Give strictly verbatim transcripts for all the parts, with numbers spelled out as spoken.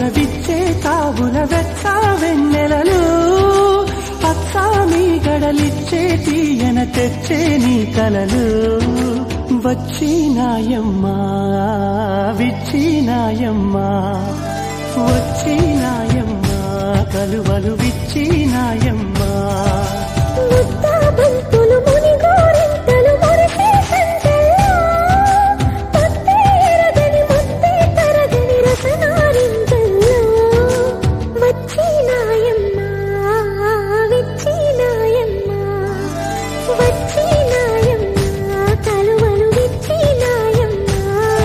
విచ్చే తావుల వెచ్చ వెన్నెలలు అచ్చామి గడలిచ్చే తీయన తెచ్చే నీ కలలు వచ్చినాయమ్మా విచ్చినాయమ్మా వచ్చినాయమ్మా కలువలు విచ్చినాయమ్మా ముద్దాబంతులు మునిగోరింతలు మురిసే సంతల్లో పత్తే ఎరగని ముద్దే తరగని రసనారింతల్లో వచ్చినాయమ్మా విచ్చినాయమ్మా వచ్చినాయమ్మా కలువలు విచ్చినాయమ్మా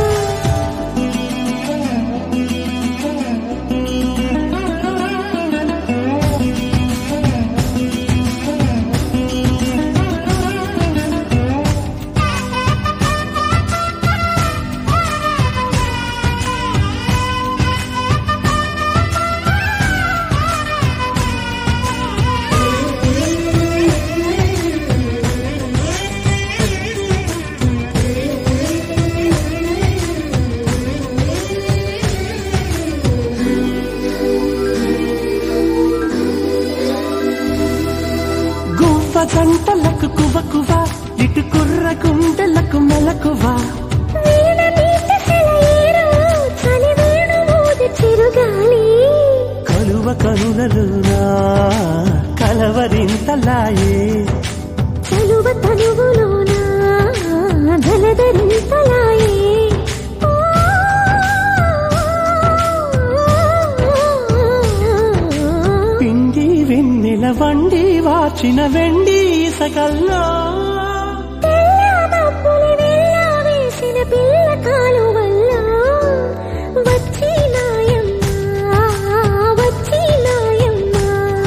జంటలకు కువ కువ ఇటు కుర్ర గుండెలకు మెలకువ వీణ నీట సెలయేరు చలి వేణు మోది చిరుగాలి కలువ కనులలునా కలవరింతలాయే చలువ తనువులోన జలధరింతలాయే పిండి వెన్నెల వండి వాచిన వెండి సకల్లో వేసిన పిల్ల కాలు వల్ల వచ్చినాయమ్మా వచ్చినాయమ్మా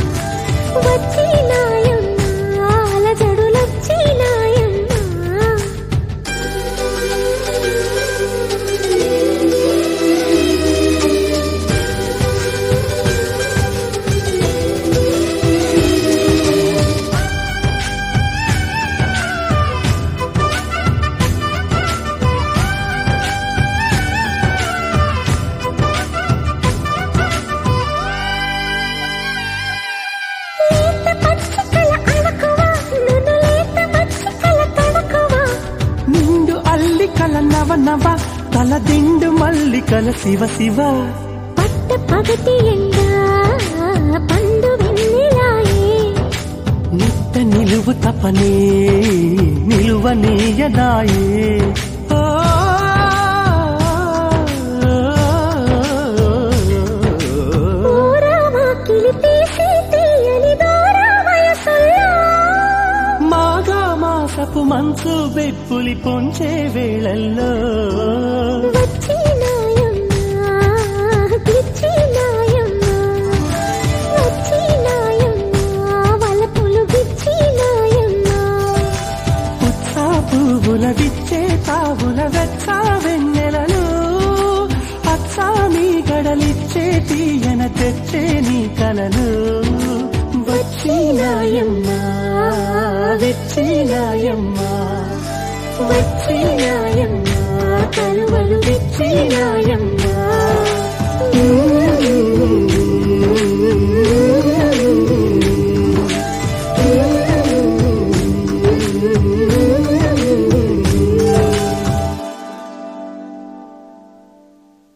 వచ్చినాయమ్మా అలజడులొచ్చినాయమ్మా నిండు అల్లికల నవ నవ తల దిండు మల్లికల శివ శివ పట్ట పగటి ఎండా పండు వెన్నెలాయే నిత్త నిలువు తపనే నిలువ నీయదాయే ఊరావాకిలి తీసి తీయని దూరా వయసుల్లో మాఘమాసపు మంచు బెప్పులి పొంచే వేళల్లో వచ్చినాయమ్మా గిచ్చినాయమ్మా వచ్చినాయమ్మా వలపులు గిచ్చినాయమ్మా ఉత్సా పువ్వుల విచ్చే తావుల వెచ్చ వెన్నెలలు అచ్చామి గడలిచ్చే తీయన తెచ్చే నీ కలలు వచ్చినాయమ్మా విచ్చినాయమ్మా వచ్చినాయమ్మా కలువలు విచ్చినాయమ్మా